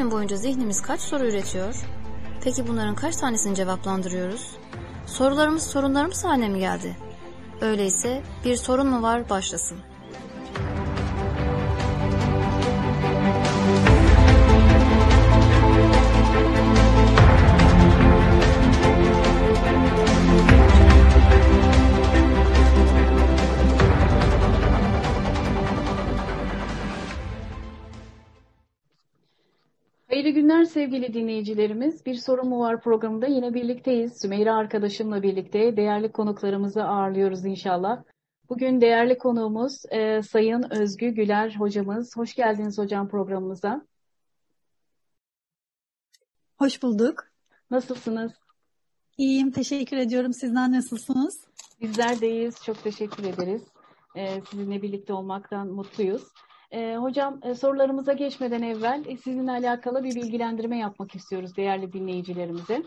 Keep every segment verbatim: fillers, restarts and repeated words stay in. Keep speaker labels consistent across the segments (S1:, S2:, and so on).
S1: gün boyunca zihnimiz kaç soru üretiyor? Peki bunların kaç tanesini cevaplandırıyoruz? Sorularımız sorunlarımız haline mi geldi? Öyleyse bir sorun mu var başlasın.
S2: Hayırlı günler sevgili dinleyicilerimiz. Bir Sorun mu var programında yine birlikteyiz. Sümeyra arkadaşımla birlikte değerli konuklarımızı ağırlıyoruz inşallah. Bugün değerli konuğumuz e, Sayın Özgü Güler hocamız. Hoş geldiniz hocam programımıza.
S3: Hoş bulduk.
S2: Nasılsınız?
S3: İyiyim, teşekkür ediyorum. Sizler nasılsınız?
S2: Bizler de iyiyiz. Çok teşekkür ederiz. E, sizinle birlikte olmaktan mutluyuz. Ee, hocam e, sorularımıza geçmeden evvel e, sizinle alakalı bir bilgilendirme yapmak istiyoruz değerli dinleyicilerimize.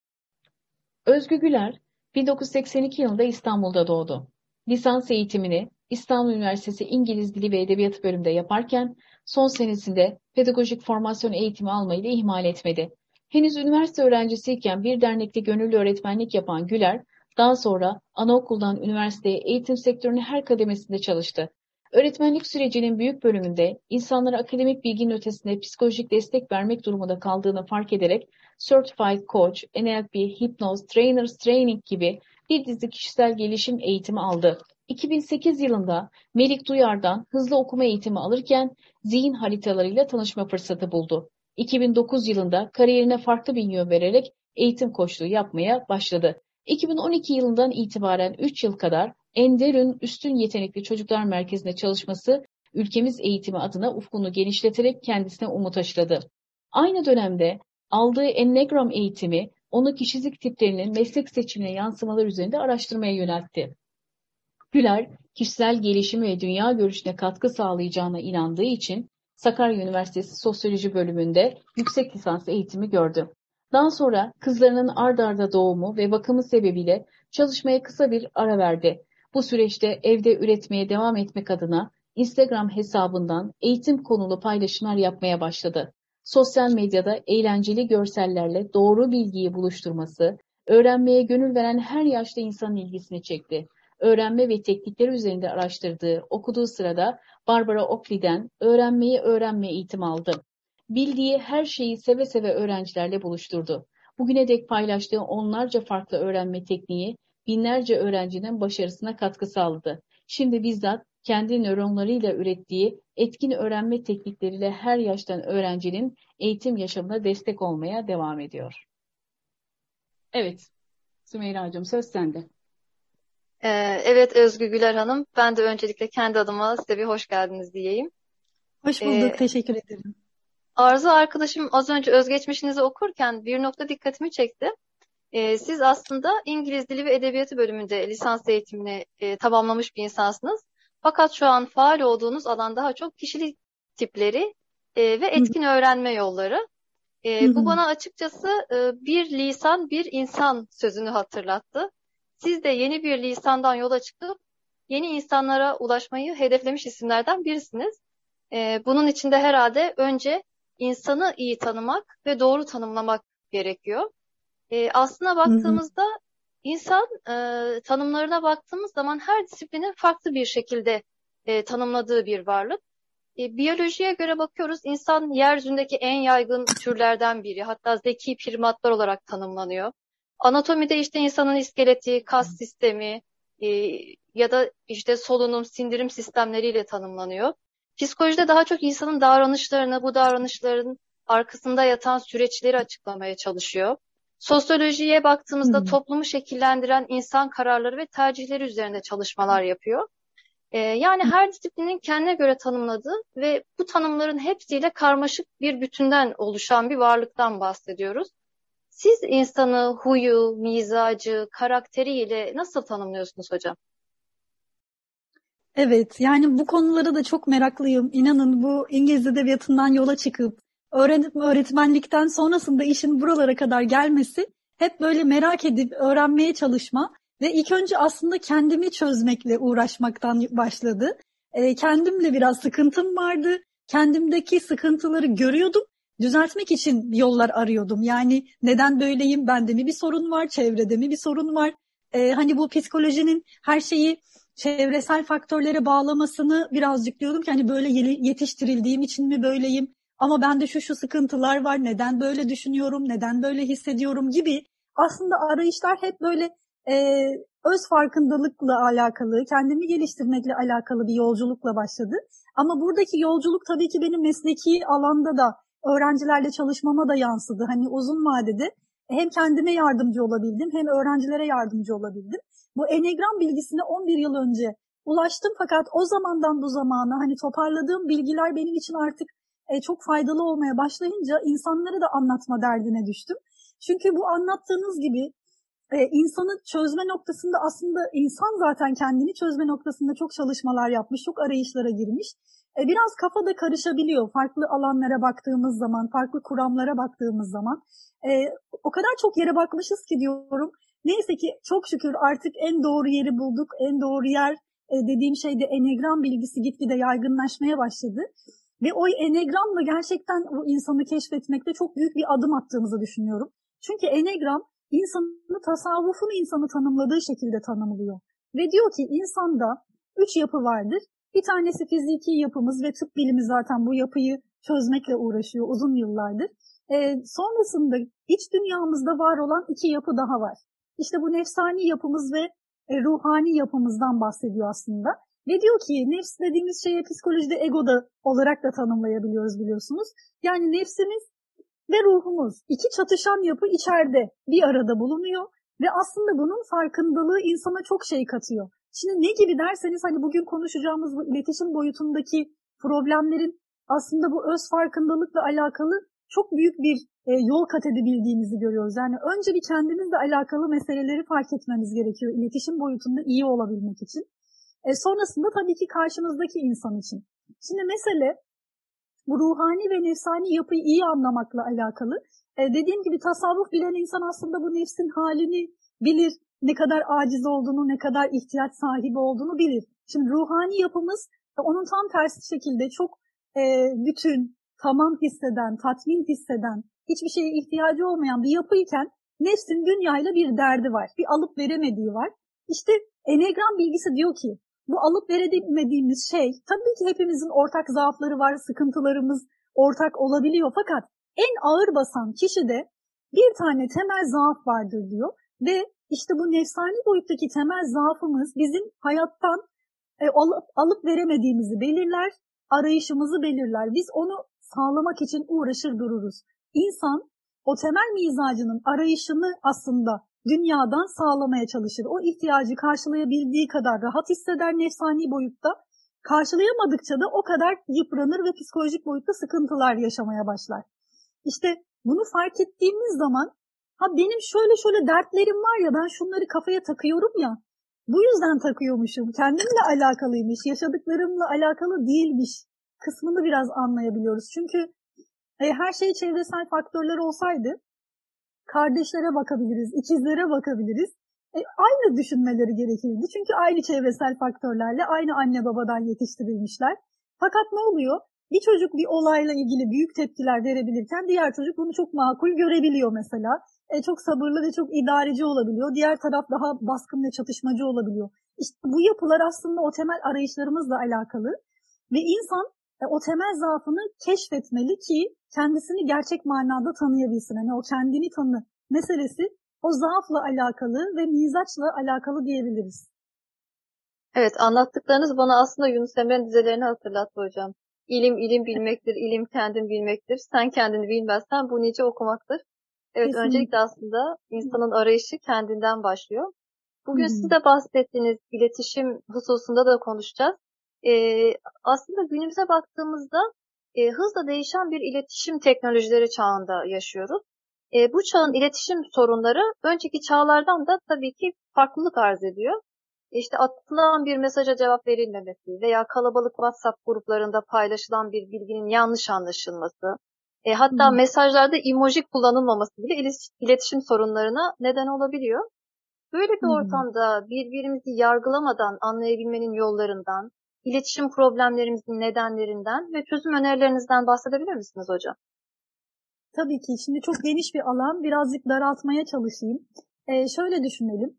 S2: Özgü Güler bin dokuz yüz seksen iki yılında İstanbul'da doğdu. Lisans eğitimini İstanbul Üniversitesi İngiliz Dili ve Edebiyatı bölümünde yaparken son senesinde pedagojik formasyon eğitimi almayı da ihmal etmedi. Henüz üniversite öğrencisiyken bir dernekte gönüllü öğretmenlik yapan Güler, daha sonra anaokuldan üniversiteye eğitim sektörünün her kademesinde çalıştı. Öğretmenlik sürecinin büyük bölümünde insanlara akademik bilginin ötesinde psikolojik destek vermek durumunda kaldığını fark ederek Certified Coach, N L P, Hipnoz, Trainers Training gibi bir dizi kişisel gelişim eğitimi aldı. iki bin sekiz yılında Melik Duyar'dan hızlı okuma eğitimi alırken zihin haritalarıyla tanışma fırsatı buldu. iki bin dokuz yılında kariyerine farklı bir yön vererek eğitim koçluğu yapmaya başladı. iki bin on iki yılından itibaren üç yıl kadar Enderun Üstün Yetenekli Çocuklar Merkezi'nde çalışması ülkemiz eğitimi adına ufkunu genişleterek kendisine umut aşıladı. Aynı dönemde aldığı Enneagram eğitimi onu kişilik tiplerinin meslek seçimine yansımalar üzerinde araştırmaya yöneltti. Güler, kişisel gelişimi ve dünya görüşüne katkı sağlayacağına inandığı için Sakarya Üniversitesi Sosyoloji bölümünde yüksek lisans eğitimi gördü. Daha sonra kızlarının ard arda doğumu ve bakımı sebebiyle çalışmaya kısa bir ara verdi. Bu süreçte evde üretmeye devam etmek adına Instagram hesabından eğitim konulu paylaşımlar yapmaya başladı. Sosyal medyada eğlenceli görsellerle doğru bilgiyi buluşturması, öğrenmeye gönül veren her yaşta insanın ilgisini çekti. Öğrenme ve teknikleri üzerinde araştırdığı, okuduğu sırada Barbara Oakley'den öğrenmeyi öğrenme eğitimi aldı. Bildiği her şeyi seve seve öğrencilerle buluşturdu. Bugüne dek paylaştığı onlarca farklı öğrenme tekniği binlerce öğrencinin başarısına katkı sağladı. Şimdi bizzat kendi nöronlarıyla ürettiği etkin öğrenme teknikleriyle her yaştan öğrencinin eğitim yaşamına destek olmaya devam ediyor. Evet, Sümeyra'cığım söz sende.
S4: Ee, evet Özgü Güler Hanım, ben de öncelikle kendi adıma size bir hoş geldiniz diyeyim.
S3: Hoş bulduk, ee, teşekkür ederim.
S4: Arzu arkadaşım az önce özgeçmişinizi okurken bir nokta dikkatimi çekti. Ee, siz aslında İngiliz Dili ve Edebiyatı bölümünde lisans eğitimini e, tamamlamış bir insansınız. Fakat şu an faal olduğunuz alan daha çok kişilik tipleri e, ve etkin Hı-hı. öğrenme yolları. E, bu bana açıkçası e, bir lisan bir insan sözünü hatırlattı. Siz de yeni bir lisandan yola çıkıp yeni insanlara ulaşmayı hedeflemiş isimlerden birisiniz. Ee, bunun için de herhalde önce insanı iyi tanımak ve doğru tanımlamak gerekiyor. Ee, aslına baktığımızda hı hı. insan e, tanımlarına baktığımız zaman her disiplinin farklı bir şekilde e, tanımladığı bir varlık. E, biyolojiye göre bakıyoruz, insan yeryüzündeki en yaygın türlerden biri, hatta zeki primatlar olarak tanımlanıyor. Anatomide işte insanın iskeleti, kas sistemi e, ya da işte solunum, sindirim sistemleriyle tanımlanıyor. Psikolojide daha çok insanın davranışlarını, bu davranışların arkasında yatan süreçleri açıklamaya çalışıyor. Sosyolojiye baktığımızda hmm. toplumu şekillendiren insan kararları ve tercihleri üzerinde çalışmalar yapıyor. Ee, yani her disiplinin kendine göre tanımladığı ve bu tanımların hepsiyle karmaşık bir bütünden oluşan bir varlıktan bahsediyoruz. Siz insanı, huyu, mizacı, karakteriyle nasıl tanımlıyorsunuz hocam?
S3: Evet, yani bu konulara da çok meraklıyım. İnanın bu İngiliz edebiyatından yola çıkıp öğrenim, öğretmenlikten sonrasında işin buralara kadar gelmesi hep böyle merak edip öğrenmeye çalışma ve ilk önce aslında kendimi çözmekle uğraşmaktan başladı. E, kendimle biraz sıkıntım vardı. Kendimdeki sıkıntıları görüyordum düzeltmek için yollar arıyordum. Yani neden böyleyim? Bende mi bir sorun var? Çevrede mi bir sorun var? Ee, hani bu psikolojinin her şeyi çevresel faktörlere bağlamasını birazcık diyordum ki hani böyle yetiştirildiğim için mi böyleyim? Ama bende şu şu sıkıntılar var. Neden böyle düşünüyorum? Neden böyle hissediyorum gibi. Aslında arayışlar hep böyle e, öz farkındalıkla alakalı, kendimi geliştirmekle alakalı bir yolculukla başladı. Ama buradaki yolculuk tabii ki benim mesleki alanda da öğrencilerle çalışmama da yansıdı. Hani uzun vadede hem kendime yardımcı olabildim hem öğrencilere yardımcı olabildim. Bu enegram bilgisine on bir yıl önce ulaştım fakat o zamandan bu zamana hani toparladığım bilgiler benim için artık e, çok faydalı olmaya başlayınca insanlara da anlatma derdine düştüm. Çünkü bu anlattığınız gibi e, insanı çözme noktasında aslında insan zaten kendini çözme noktasında çok çalışmalar yapmış, çok arayışlara girmiş. E, biraz kafa da karışabiliyor farklı alanlara baktığımız zaman, farklı kuramlara baktığımız zaman. E, o kadar çok yere bakmışız ki diyorum. Neyse ki çok şükür artık en doğru yeri bulduk. En doğru yer e, dediğim şey de enegram bilgisi gitgide yaygınlaşmaya başladı. Ve o enegramla gerçekten o insanı keşfetmekte çok büyük bir adım attığımızı düşünüyorum. Çünkü enegram insanı, tasavvufun insanı tanımladığı şekilde tanımlıyor. Ve diyor ki insanda üç yapı vardır. Bir tanesi fiziki yapımız ve tıp bilimi zaten bu yapıyı çözmekle uğraşıyor uzun yıllardır. E, sonrasında iç dünyamızda var olan iki yapı daha var. İşte bu nefsani yapımız ve e, ruhani yapımızdan bahsediyor aslında. Ve diyor ki nefs dediğimiz şeye psikolojide ego da olarak da tanımlayabiliyoruz biliyorsunuz. Yani nefsimiz ve ruhumuz iki çatışan yapı içeride bir arada bulunuyor. Ve aslında bunun farkındalığı insana çok şey katıyor. Şimdi ne gibi derseniz hani bugün konuşacağımız bu iletişim boyutundaki problemlerin aslında bu öz farkındalıkla alakalı çok büyük bir e, yol kat edebildiğimizi görüyoruz. Yani önce bir kendimizle alakalı meseleleri fark etmemiz gerekiyor iletişim boyutunda iyi olabilmek için. E, sonrasında tabii ki karşımızdaki insan için. Şimdi mesele bu ruhani ve nefsani yapıyı iyi anlamakla alakalı. E, dediğim gibi tasavvuf bilen insan aslında bu nefsin halini bilir. Ne kadar aciz olduğunu, ne kadar ihtiyaç sahibi olduğunu bilir. Şimdi ruhani yapımız onun tam tersi şekilde çok e, bütün, tamam hisseden, tatmin hisseden, hiçbir şeye ihtiyacı olmayan bir yapıyken nefsin dünyayla bir derdi var. Bir alıp veremediği var. İşte enegram bilgisi diyor ki bu alıp veremediğimiz şey tabii ki hepimizin ortak zaafları var, sıkıntılarımız ortak olabiliyor. Fakat en ağır basan kişide bir tane temel zaaf vardır diyor. Ve işte bu nefsani boyuttaki temel zaafımız bizim hayattan e, alıp, alıp veremediğimizi belirler, arayışımızı belirler. Biz onu sağlamak için uğraşır dururuz. İnsan o temel mizacının arayışını aslında dünyadan sağlamaya çalışır. O ihtiyacı karşılayabildiği kadar rahat hisseder nefsani boyutta. Karşılayamadıkça da o kadar yıpranır ve psikolojik boyutta sıkıntılar yaşamaya başlar. İşte bunu fark ettiğimiz zaman ha benim şöyle şöyle dertlerim var ya ben şunları kafaya takıyorum ya bu yüzden takıyormuşum. Kendimle alakalıymış, yaşadıklarımla alakalı değilmiş kısmını biraz anlayabiliyoruz. Çünkü e, her şey çevresel faktörler olsaydı kardeşlere bakabiliriz, ikizlere bakabiliriz. E, aynı düşünmeleri gerekirdi. Çünkü aynı çevresel faktörlerle aynı anne babadan yetiştirilmişler. Fakat ne oluyor? Bir çocuk bir olayla ilgili büyük tepkiler verebilirken diğer çocuk bunu çok makul görebiliyor mesela. E, çok sabırlı ve çok idareci olabiliyor. Diğer taraf daha baskın ve çatışmacı olabiliyor. İşte bu yapılar aslında o temel arayışlarımızla alakalı. Ve insan e, o temel zaafını keşfetmeli ki kendisini gerçek manada tanıyabilsin. Yani o kendini tanı meselesi o zaafla alakalı ve mizaçla alakalı diyebiliriz.
S4: Evet, anlattıklarınız bana aslında Yunus Emre'nin dizelerini hatırlattı hocam. İlim ilim bilmektir, ilim kendin bilmektir. Sen kendini bilmezsen bu nice okumaktır. Evet,
S3: Kesinlikle.
S4: öncelikle aslında insanın arayışı kendinden başlıyor. Bugün
S3: Hı-hı.
S4: siz de bahsettiğiniz iletişim hususunda da konuşacağız. Ee, aslında günümüze baktığımızda e, hızla değişen bir iletişim teknolojileri çağında yaşıyoruz. E, bu çağın iletişim sorunları önceki çağlardan da tabii ki farklılık arz ediyor. İşte atılan bir mesaja cevap verilmemesi veya kalabalık WhatsApp gruplarında paylaşılan bir bilginin yanlış anlaşılması, e, hatta hmm. mesajlarda emoji kullanılmaması bile iletişim sorunlarına neden olabiliyor. Böyle bir hmm. ortamda birbirimizi yargılamadan anlayabilmenin yollarından, iletişim problemlerimizin nedenlerinden ve çözüm önerilerinizden bahsedebilir misiniz hocam?
S3: Tabii ki. Şimdi çok geniş bir alan. Birazcık daraltmaya çalışayım. Ee, şöyle düşünelim.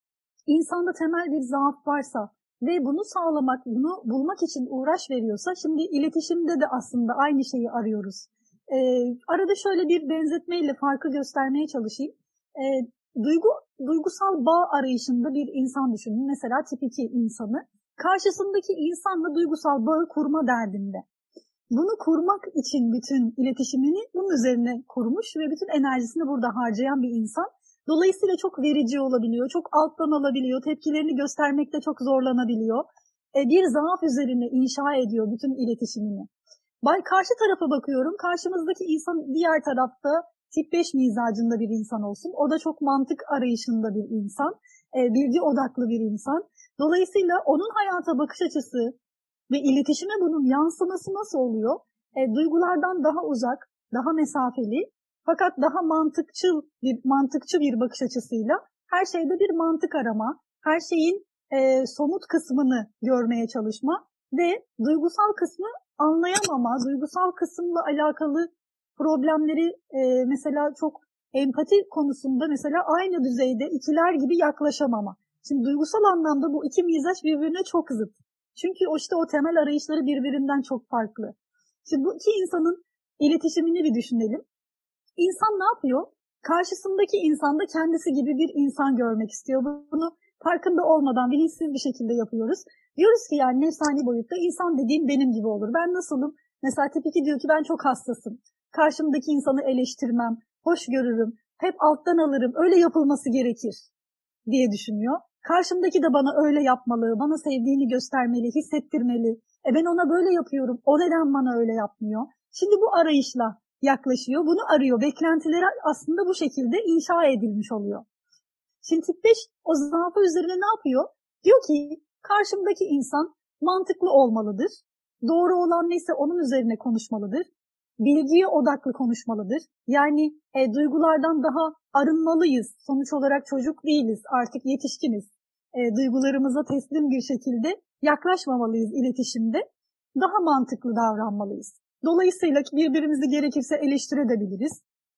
S3: İnsanda temel bir zaaf varsa ve bunu sağlamak, bunu bulmak için uğraş veriyorsa, şimdi iletişimde de aslında aynı şeyi arıyoruz. Ee, arada şöyle bir benzetmeyle farkı göstermeye çalışayım. Ee, duygu, duygusal bağ arayışında bir insan düşünün. Mesela tip iki insanı. Karşısındaki insanla duygusal bağı kurma derdinde. Bunu kurmak için bütün iletişimini bunun üzerine kurmuş ve bütün enerjisini burada harcayan bir insan. Dolayısıyla çok verici olabiliyor, çok alttan alabiliyor, tepkilerini göstermekte çok zorlanabiliyor. E, bir zaaf üzerine inşa ediyor bütün iletişimini. Karşı tarafa bakıyorum, karşımızdaki insan diğer tarafta tip beş mizacında bir insan olsun. O da çok mantık arayışında bir insan, e, bilgi odaklı bir insan. Dolayısıyla onun hayata bakış açısı ve iletişime bunun yansıması nasıl oluyor? E, duygulardan daha uzak, daha mesafeli, fakat daha mantıkçıl bir mantıkçı bir bakış açısıyla her şeyde bir mantık arama, her şeyin e, somut kısmını görmeye çalışma ve duygusal kısmı anlayamama, duygusal kısımla alakalı problemleri e, mesela çok empati konusunda mesela aynı düzeyde ikiler gibi yaklaşamama. Şimdi duygusal anlamda bu iki mizaç birbirine çok zıt. Çünkü o işte o temel arayışları birbirinden çok farklı. Şimdi bu iki insanın iletişimini bir düşünelim. İnsan ne yapıyor? Karşısındaki insanda kendisi gibi bir insan görmek istiyor. Bunu farkında olmadan bilinçsiz bir şekilde yapıyoruz. Diyoruz ki yani nefsani boyutta insan dediğim benim gibi olur. Ben nasılım? Mesela tip iki diyor ki ben çok hassasım. Karşımdaki insanı eleştirmem, hoş görürüm, hep alttan alırım, öyle yapılması gerekir diye düşünüyor. Karşımdaki de bana öyle yapmalı, bana sevdiğini göstermeli, hissettirmeli. E ben ona böyle yapıyorum, o neden bana öyle yapmıyor? Şimdi bu arayışla yaklaşıyor, bunu arıyor. Beklentileri aslında bu şekilde inşa edilmiş oluyor. Şimdi tip beş o zaafı üzerine ne yapıyor? Diyor ki karşımdaki insan mantıklı olmalıdır. Doğru olan neyse onun üzerine konuşmalıdır. Bilgiye odaklı konuşmalıdır. Yani e, duygulardan daha arınmalıyız. Sonuç olarak çocuk değiliz, artık yetişkiniz. E, duygularımıza teslim bir şekilde yaklaşmamalıyız iletişimde. Daha mantıklı davranmalıyız. Dolayısıyla birbirimizi gerekirse eleştirebiliriz.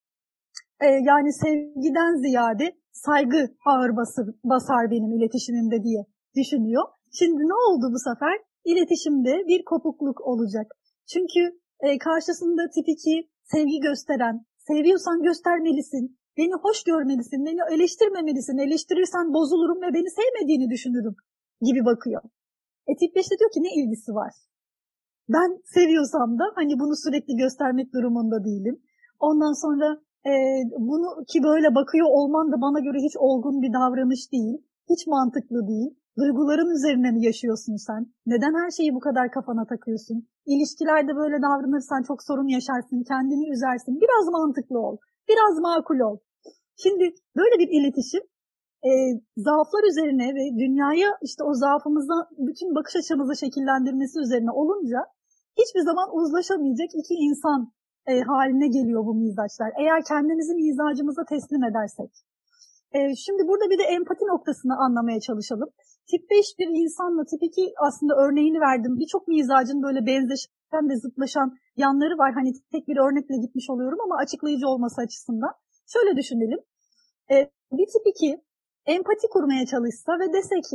S3: Ee, yani sevgiden ziyade saygı ağır basır, basar benim iletişimimde diye düşünüyor. Şimdi ne oldu bu sefer? İletişimde bir kopukluk olacak. Çünkü e, karşısında tip iki sevgi gösteren, seviyorsan göstermelisin, beni hoş görmelisin, beni eleştirmemelisin, eleştirirsen bozulurum ve beni sevmediğini düşünürüm gibi bakıyor. E tip beş de diyor ki ne ilgisi var? Ben seviyorsam da hani bunu sürekli göstermek durumunda değilim. Ondan sonra e, bunu ki böyle bakıyor olman da bana göre hiç olgun bir davranış değil. Hiç mantıklı değil. Duyguların üzerine mi yaşıyorsun sen? Neden her şeyi bu kadar kafana takıyorsun? İlişkilerde böyle davranırsan çok sorun yaşarsın, kendini üzersin. Biraz mantıklı ol, biraz makul ol. Şimdi böyle bir iletişim e, zaaflar üzerine ve dünyaya işte o zaafımıza bütün bakış açımızı şekillendirmesi üzerine olunca hiçbir zaman uzlaşamayacak iki insan e, haline geliyor bu mizaçlar. Eğer kendimizi mizacımıza teslim edersek. E, şimdi burada bir de empati noktasını anlamaya çalışalım. Tip beş bir insanla tip iki aslında örneğini verdim. Birçok mizacın böyle benzeşen ve zıtlaşan yanları var. Hani tek bir örnekle gitmiş oluyorum ama açıklayıcı olması açısından. Şöyle düşünelim. E, bir tip iki empati kurmaya çalışsa ve dese ki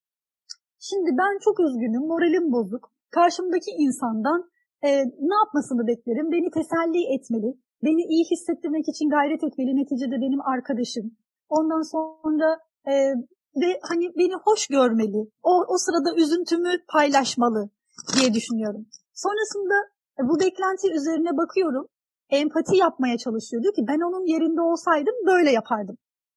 S3: şimdi ben çok üzgünüm, moralim bozuk. Karşımdaki insandan e, ne yapmasını beklerim? Beni teselli etmeli, beni iyi hissettirmek için gayret etmeli. Neticede benim arkadaşım. Ondan sonra e, ve hani beni hoş görmeli. O, o sırada üzüntümü paylaşmalı diye düşünüyorum. Sonrasında e, bu beklenti üzerine bakıyorum. Empati yapmaya çalışıyor. Diyor ki ben onun yerinde olsaydım böyle yapardım.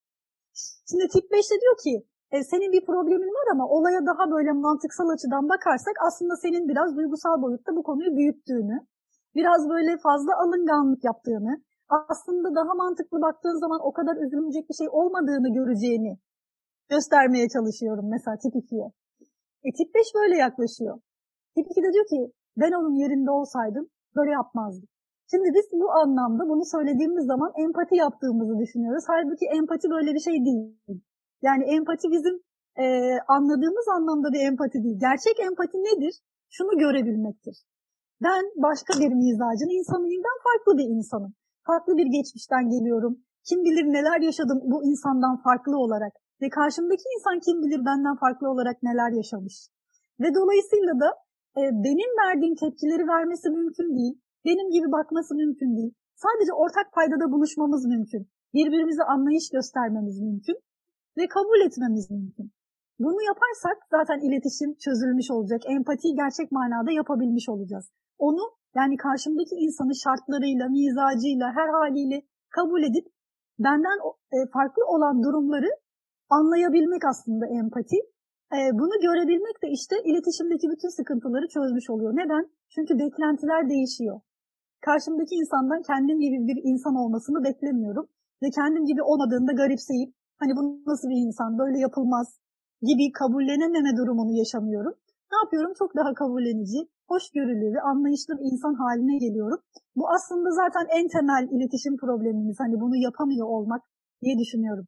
S3: Şimdi tip beş de diyor ki e, senin bir problemin var ama olaya daha böyle mantıksal açıdan bakarsak aslında senin biraz duygusal boyutta bu konuyu büyüttüğünü, biraz böyle fazla alınganlık yaptığını, aslında daha mantıklı baktığın zaman o kadar üzülünecek bir şey olmadığını göreceğini göstermeye çalışıyorum mesela tip ikiye. E, tip beş böyle yaklaşıyor. Tip iki de diyor ki ben onun yerinde olsaydım böyle yapmazdım. Şimdi biz bu anlamda bunu söylediğimiz zaman empati yaptığımızı düşünüyoruz. Halbuki empati böyle bir şey değil. Yani empati bizim e, anladığımız anlamda bir empati değil. Gerçek empati nedir? Şunu görebilmektir. Ben başka bir mizacın insanıyım, ben farklı bir insanım. farklı bir geçmişten geliyorum. Kim bilir neler yaşadım bu insandan farklı olarak. Ve karşımdaki insan kim bilir benden farklı olarak neler yaşamış. Ve dolayısıyla da e, benim verdiğim tepkileri vermesi mümkün değil. Benim gibi bakması mümkün değil. Sadece ortak paydada buluşmamız mümkün. Birbirimize anlayış göstermemiz mümkün. Ve kabul etmemiz mümkün. Bunu yaparsak zaten iletişim çözülmüş olacak. Empatiyi gerçek manada yapabilmiş olacağız. Onu yani karşımdaki insanı şartlarıyla, mizacıyla, her haliyle kabul edip benden farklı olan durumları anlayabilmek aslında empati. Bunu görebilmek de işte iletişimdeki bütün sıkıntıları çözmüş oluyor. Neden? Çünkü beklentiler değişiyor. Karşımdaki insandan kendim gibi bir insan olmasını beklemiyorum. Ve kendim gibi olmadığında garipseyip hani bu nasıl bir insan, böyle yapılmaz gibi kabullenememe durumunu yaşamıyorum. Ne yapıyorum? Çok daha kabullenici, hoşgörülü ve anlayışlı bir insan haline geliyorum. Bu aslında zaten en temel iletişim problemimiz. Hani bunu yapamıyor olmak diye düşünüyorum.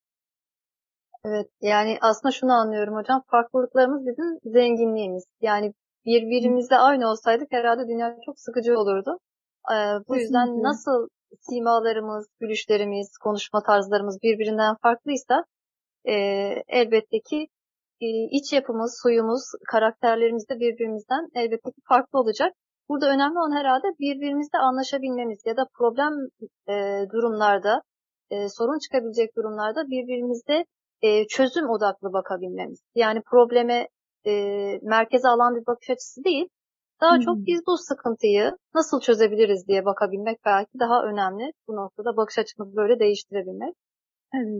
S4: Evet, yani aslında şunu anlıyorum hocam. Farklılıklarımız bizim zenginliğimiz. Yani birbirimizle aynı olsaydık herhalde dünya çok sıkıcı olurdu. Ee, bu
S3: Kesinlikle.
S4: yüzden nasıl simalarımız, gülüşlerimiz, konuşma tarzlarımız birbirinden farklıysa e, elbette ki e, iç yapımız, suyumuz, karakterlerimiz de birbirimizden elbette ki farklı olacak. Burada önemli olan herhalde birbirimizle anlaşabilmemiz ya da problem e, durumlarda, e, sorun çıkabilecek durumlarda birbirimizle e, çözüm odaklı bakabilmemiz. Yani probleme e, merkeze alan bir bakış açısı değil, daha
S3: Hmm.
S4: çok biz bu sıkıntıyı nasıl çözebiliriz diye bakabilmek belki daha önemli. Bu noktada bakış açımızı böyle değiştirebilmek.
S3: Evet.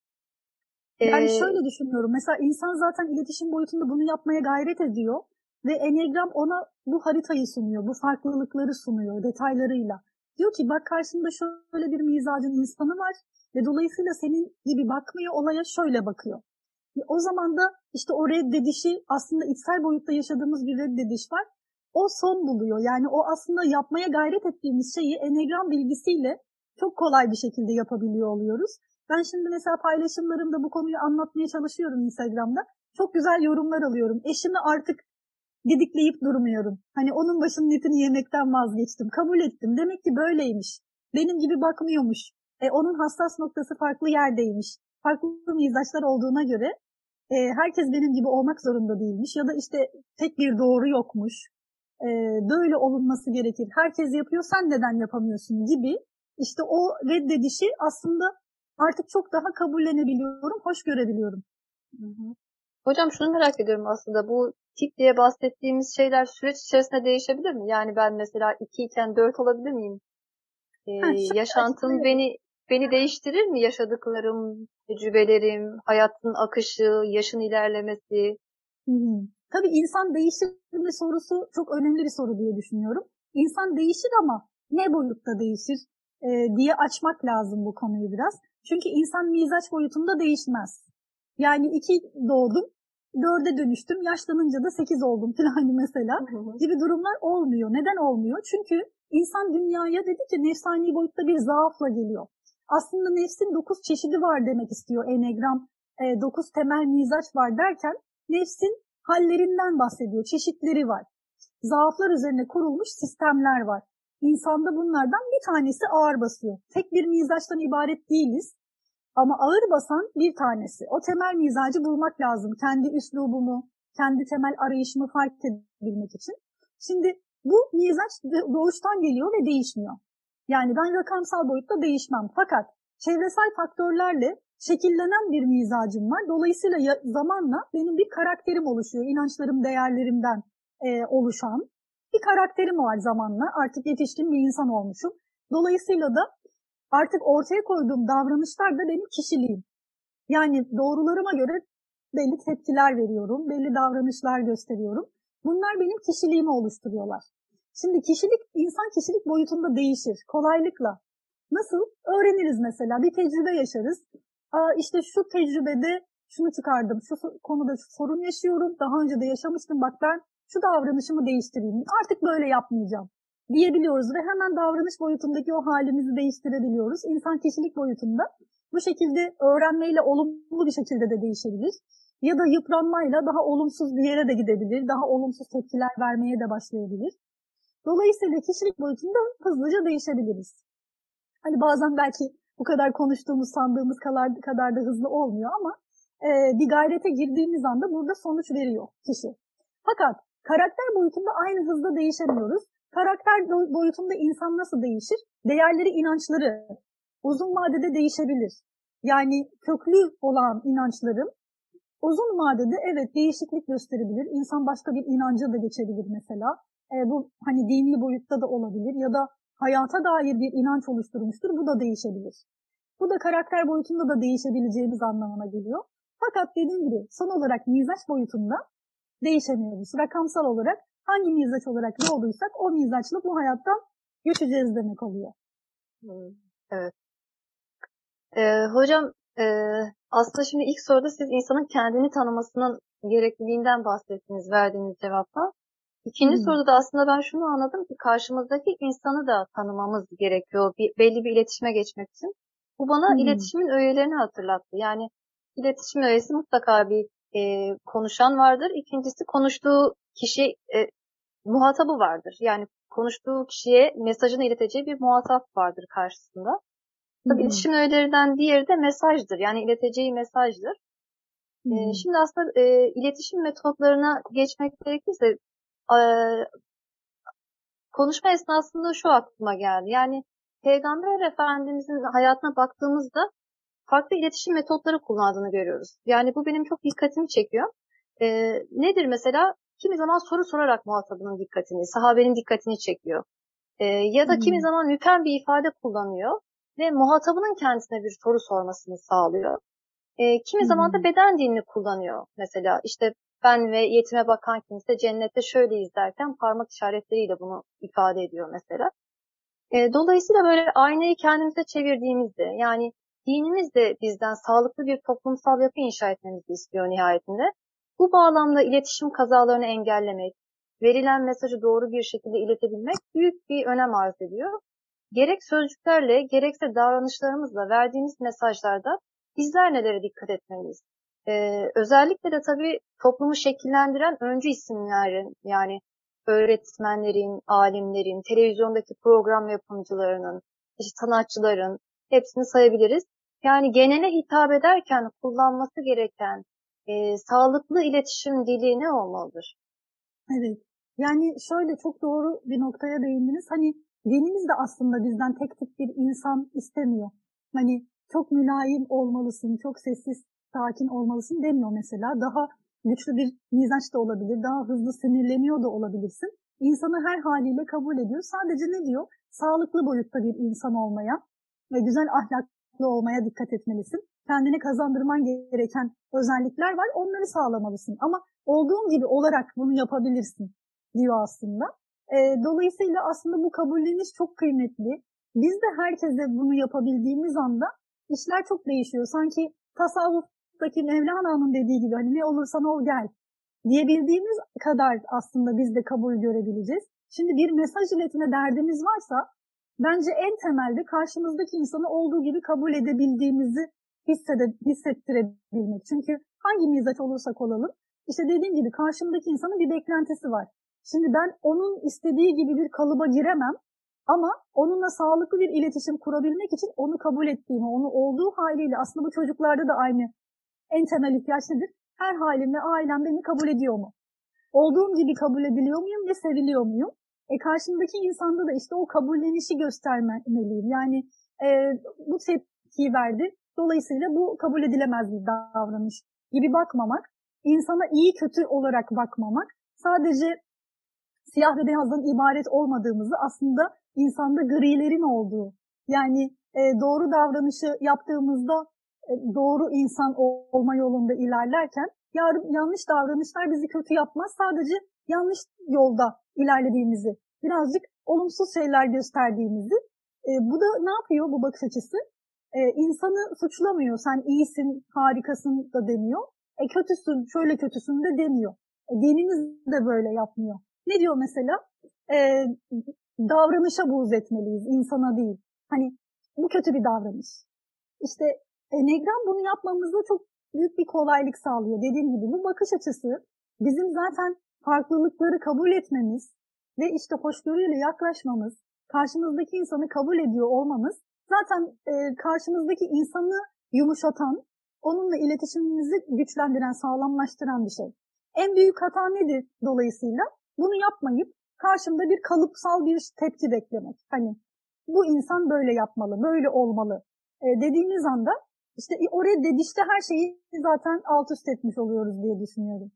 S3: Yani
S4: Ee,
S3: şöyle düşünüyorum. Mesela insan zaten iletişim boyutunda bunu yapmaya gayret ediyor. Ve Enneagram ona bu haritayı sunuyor. Bu farklılıkları sunuyor detaylarıyla. Diyor ki bak karşında şöyle bir mizacın insanı var. Ve dolayısıyla senin gibi bakmıyor, olaya şöyle bakıyor. Ve o zaman da işte o reddedişi aslında içsel boyutta yaşadığımız bir reddediş var. O son buluyor. Yani o aslında yapmaya gayret ettiğimiz şeyi Enneagram bilgisiyle çok kolay bir şekilde yapabiliyor oluyoruz. Ben şimdi mesela paylaşımlarımda bu konuyu anlatmaya çalışıyorum Instagram'da. Çok güzel yorumlar alıyorum. Eşimi artık didikleyip durmuyorum. Hani onun başının etini yemekten vazgeçtim. Kabul ettim. Demek ki böyleymiş. Benim gibi bakmıyormuş. E, onun hassas noktası farklı yerdeymiş. Farklı mizaçlar olduğuna göre e, herkes benim gibi olmak zorunda değilmiş. Ya da işte tek bir doğru yokmuş. E, böyle olunması gerekir. Herkes yapıyor, sen neden yapamıyorsun gibi. İşte o reddedişi aslında artık çok daha kabullenebiliyorum, hoş görebiliyorum.
S4: hı hı. Hocam şunu merak ediyorum aslında, bu tip diye bahsettiğimiz şeyler süreç içerisinde değişebilir mi? Yani ben mesela iki iken dört olabilir miyim? Ee,
S3: Ha, şöyle
S4: yaşantım
S3: açıklayayım.
S4: beni beni değiştirir mi? Yaşadıklarım, tecrübelerim, hayatın akışı, yaşın ilerlemesi.
S3: Hı hı. Tabii insan değişir mi sorusu çok önemli bir soru diye düşünüyorum. İnsan değişir ama ne boyutta değişir e, diye açmak lazım bu konuyu biraz. Çünkü insan mizaç boyutunda değişmez. Yani iki doğdum, dörde dönüştüm, yaşlanınca da sekiz oldum falan mesela gibi durumlar olmuyor. Neden olmuyor? Çünkü insan dünyaya dedi ki nefsani boyutta bir zaafla geliyor. Aslında nefsin dokuz çeşidi var demek istiyor Enneagram. E, dokuz temel mizaç var derken nefsin hallerinden bahsediyor. Çeşitleri var. Zaaflar üzerine kurulmuş sistemler var. İnsanda bunlardan bir tanesi ağır basıyor. Tek bir mizaçtan ibaret değiliz. Ama ağır basan bir tanesi. O temel mizacı bulmak lazım. Kendi üslubumu, kendi temel arayışımı fark edebilmek için. Şimdi bu mizaç doğuştan geliyor ve değişmiyor. Yani ben rakamsal boyutta değişmem. Fakat çevresel faktörlerle şekillenen bir mizacım var. Dolayısıyla zamanla benim bir karakterim oluşuyor. İnançlarım, değerlerimden e, oluşan bir karakterim var zamanla. Artık yetişkin bir insan olmuşum. Dolayısıyla da artık ortaya koyduğum davranışlar da benim kişiliğim. Yani doğrularıma göre belli tepkiler veriyorum, belli davranışlar gösteriyorum. Bunlar benim kişiliğimi oluşturuyorlar. Şimdi kişilik, insan kişilik boyutunda değişir, kolaylıkla. Nasıl? Öğreniriz mesela, bir tecrübe yaşarız. Aa, işte şu tecrübede şunu çıkardım, şu konuda şu sorun yaşıyorum, daha önce de yaşamıştım, bak ben şu davranışımı değiştireyim, artık böyle yapmayacağım diyebiliyoruz ve hemen davranış boyutundaki o halimizi değiştirebiliyoruz. İnsan kişilik boyutunda bu şekilde öğrenmeyle olumlu bir şekilde de değişebilir. Ya da yıpranmayla daha olumsuz bir yere de gidebilir, daha olumsuz tepkiler vermeye de başlayabilir. Dolayısıyla kişilik boyutunda hızlıca değişebiliriz. Hani bazen belki bu kadar konuştuğumuz, sandığımız kadar, kadar da hızlı olmuyor ama e, bir gayrete girdiğimiz anda burada sonuç veriyor kişi. Fakat karakter boyutunda aynı hızda değişemiyoruz. Karakter boyutunda insan nasıl değişir? Değerleri, inançları uzun vadede değişebilir. Yani köklü olan inançlarım uzun vadede evet değişiklik gösterebilir. İnsan başka bir inanca da geçebilir mesela. E, bu hani dini boyutta da olabilir ya da hayata dair bir inanç oluşturmuştur. Bu da değişebilir. Bu da karakter boyutunda da değişebileceğimiz anlamına geliyor. Fakat dediğim gibi son olarak mizaç boyutunda değişemiyoruz. Rakamsal olarak hangi mizaç olarak doğduysak o mizaçla bu hayattan göçeceğiz demek oluyor.
S4: Evet. Ee, hocam e, aslında şimdi ilk soruda siz insanın kendini tanımasının gerekliliğinden bahsettiniz verdiğiniz cevapla. İkinci hmm. soruda da aslında ben şunu anladım ki karşımızdaki insanı da tanımamız gerekiyor bir, belli bir iletişime geçmek için. Bu bana hmm. iletişimin öğelerini hatırlattı. Yani iletişim öğesi mutlaka bir e, konuşan vardır. İkincisi konuştuğu kişi e, muhatabı vardır. Yani konuştuğu kişiye mesajını ileteceği bir muhatap vardır karşısında. Tabii hmm. iletişim öğelerinden diğeri de mesajdır. Yani ileteceği mesajdır. Hmm. E, şimdi aslında e, iletişim metotlarına geçmek gerekirse e, konuşma esnasında şu aklıma geldi. Yani Peygamber Efendimizin hayatına baktığımızda farklı iletişim metotları kullandığını görüyoruz. Yani bu benim çok dikkatimi çekiyor. E, nedir mesela? Kimi zaman soru sorarak muhatabının dikkatini, sahabenin dikkatini çekiyor. E, ya da hmm. kimi zaman müphem bir ifade kullanıyor ve muhatabının kendisine bir soru sormasını sağlıyor. E, kimi hmm. zaman da beden dilini kullanıyor. Mesela işte ben ve yetime bakan kimse cennette şöyleyiz derken parmak işaretleriyle bunu ifade ediyor mesela. E, dolayısıyla böyle aynayı kendimize çevirdiğimizde yani dinimiz de bizden sağlıklı bir toplumsal yapı inşa etmemizi istiyor nihayetinde. Bu bağlamda iletişim kazalarını engellemek, verilen mesajı doğru bir şekilde iletebilmek büyük bir önem arz ediyor. Gerek sözcüklerle gerekse davranışlarımızla verdiğimiz mesajlarda bizler nelere dikkat etmeliyiz? Ee, özellikle de tabii toplumu şekillendiren öncü isimlerin yani öğretmenlerin, alimlerin, televizyondaki program yapımcılarının, işte sanatçıların hepsini sayabiliriz. Yani genele hitap ederken kullanması gereken e, sağlıklı iletişim dili ne olmalıdır?
S3: Evet. Yani şöyle çok doğru bir noktaya değindiniz. Hani dinimiz de aslında bizden tek tip bir insan istemiyor. Hani çok mülayim olmalısın, çok sessiz, sakin olmalısın demiyor mesela. Daha güçlü bir mizaç da olabilir, daha hızlı sinirleniyor da olabilirsin. İnsanı her haliyle kabul ediyor. Sadece ne diyor? Sağlıklı boyutta bir insan olmaya ve güzel ahlaklı olmaya dikkat etmelisin. Kendine kazandırman gereken özellikler var, onları sağlamalısın. Ama olduğun gibi olarak bunu yapabilirsin diyor aslında. E, dolayısıyla aslında bu kabulleniş çok kıymetli. Biz de herkese bunu yapabildiğimiz anda işler çok değişiyor. Sanki tasavvuftaki Mevlana'nın dediği gibi hani ne olursan ol gel diyebildiğimiz kadar aslında biz de kabul görebileceğiz. Şimdi bir mesaj iletme derdimiz varsa bence en temelde karşımızdaki insanı olduğu gibi kabul edebildiğimizi hissede, hissettirebilmek. Çünkü hangi mizaç olursak olalım işte dediğim gibi karşımdaki insanın bir beklentisi var. Şimdi ben onun istediği gibi bir kalıba giremem ama onunla sağlıklı bir iletişim kurabilmek için onu kabul ettiğimi, onu olduğu haliyle aslında bu çocuklarda da aynı en temel ihtiyaç nedir? Her halim ve ailem beni kabul ediyor mu? Olduğum gibi kabul ediliyor muyum ve seviliyor muyum? E karşımdaki insanda da işte o kabullenişi göstermeliyim. Yani e, bu tepkiyi verdi. Dolayısıyla bu kabul edilemez bir davranış gibi bakmamak, insana iyi kötü olarak bakmamak, sadece siyah ve beyazdan ibaret olmadığımızı aslında insanda grilerin olduğu, yani e, doğru davranışı yaptığımızda e, doğru insan olma yolunda ilerlerken yanlış davranışlar bizi kötü yapmaz. Sadece yanlış yolda ilerlediğimizi, birazcık olumsuz şeyler gösterdiğimizi. E, bu da ne yapıyor bu bakış açısı? E, insanı suçlamıyor. Sen iyisin, harikasın da demiyor. E kötüsün, şöyle kötüsün de demiyor. E, dinimiz de böyle yapmıyor. Ne diyor mesela? E, davranışa buğz etmeliyiz, insana değil. Hani bu kötü bir davranış. İşte Enneagram bunu yapmamızda çok büyük bir kolaylık sağlıyor. Dediğim gibi bu bakış açısı bizim zaten farklılıkları kabul etmemiz ve işte hoşgörüyle yaklaşmamız, karşımızdaki insanı kabul ediyor olmamız zaten e, karşımızdaki insanı yumuşatan, onunla iletişimimizi güçlendiren, sağlamlaştıran bir şey. En büyük hata nedir dolayısıyla? Bunu yapmayıp karşımda bir kalıpsal bir tepki beklemek. Hani bu insan böyle yapmalı, böyle olmalı e, dediğimiz anda işte o reddedişte her şeyi zaten alt üst etmiş oluyoruz diye düşünüyorum.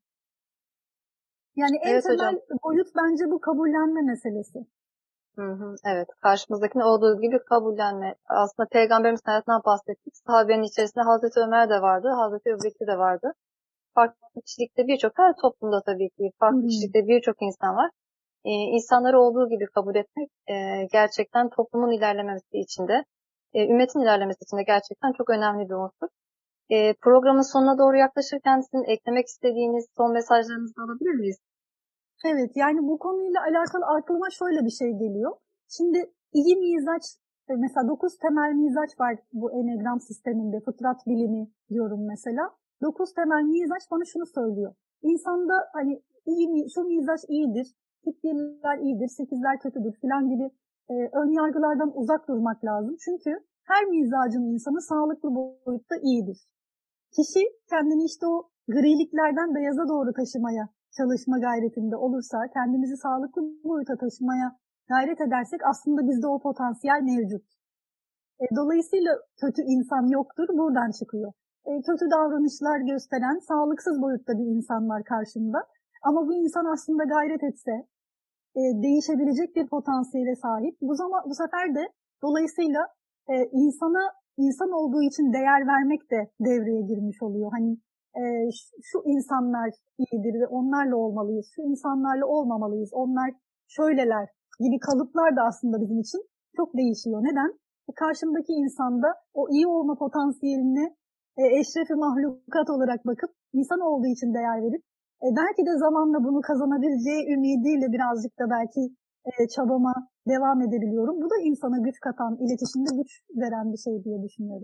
S3: Yani en
S4: Evet
S3: temel
S4: hocam.
S3: boyut bence bu kabullenme meselesi.
S4: Hı hı, evet. Karşımızdakini olduğu gibi kabullenme. Aslında Peygamberimizin hayatından bahsettik. Sahabenin içerisinde Hazreti Ömer de vardı, Hazreti Ebubekir de vardı. Farklı kişilikte birçok, her toplumda tabii ki
S3: Hı
S4: farklı
S3: hı.
S4: kişilikte birçok insan var. Ee, insanları olduğu gibi kabul etmek e, gerçekten toplumun ilerlemesi için de, e, ümmetin ilerlemesi için de gerçekten çok önemli bir unsur. E, programın sonuna doğru yaklaşırken sizin eklemek istediğiniz son mesajlarınızı alabilir miyiz?
S3: Evet, yani bu konuyla alakalı aklıma şöyle bir şey geliyor. Şimdi iyi mizaç, e, mesela dokuz temel mizaç var bu Enneagram sisteminde, fıtrat bilimi diyorum mesela. Dokuz temel mizaç bana şunu söylüyor. İnsanda hani iyi mi, şu mizaç iyidir, tip birler iyidir, sekizler kötüdür falan gibi e, ön yargılardan uzak durmak lazım. Çünkü her mizacın insanı sağlıklı boyutta iyidir. Kişi kendini işte o griliklerden beyaza doğru taşımaya çalışma gayretinde olursa, kendimizi sağlıklı boyuta taşımaya gayret edersek aslında bizde o potansiyel mevcut. E, dolayısıyla kötü insan yoktur, buradan çıkıyor. E, kötü davranışlar gösteren, sağlıksız boyutta bir insan var karşımda. Ama bu insan aslında gayret etse, e, değişebilecek bir potansiyele sahip. Bu zaman bu sefer de dolayısıyla e, insana insan olduğu için değer vermek de devreye girmiş oluyor. Hani e, şu, şu insanlar iyidir ve onlarla olmalıyız. Şu insanlarla olmamalıyız. Onlar şöyleler gibi kalıplar da aslında bizim için çok değişiyor. Neden? E, karşımdaki insanda o iyi olma potansiyeline e, eşrefi mahlukat olarak bakıp insan olduğu için değer verip E, belki de zamanla bunu kazanabileceği ümidiyle birazcık da belki e, çabama devam edebiliyorum. Bu da insana güç katan, iletişimde güç veren bir şey diye düşünüyorum.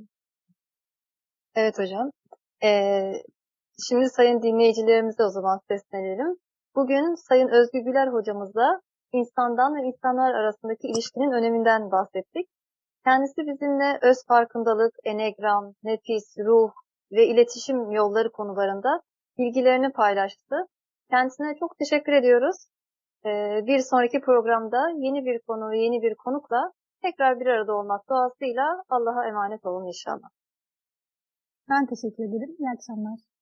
S4: Evet hocam. Ee, şimdi sayın dinleyicilerimize o zaman seslenelim. Bugün Sayın Özgü Güler hocamızla insandan ve insanlar arasındaki ilişkinin öneminden bahsettik. Kendisi bizimle öz farkındalık, enegram, nefis, ruh ve iletişim yolları konularında bilgilerini paylaştı. Kendisine çok teşekkür ediyoruz. Ee, bir sonraki programda yeni bir konu, yeni bir konukla tekrar bir arada olmak duasıyla Allah'a emanet olun inşallah.
S3: Ben teşekkür ederim. İyi akşamlar.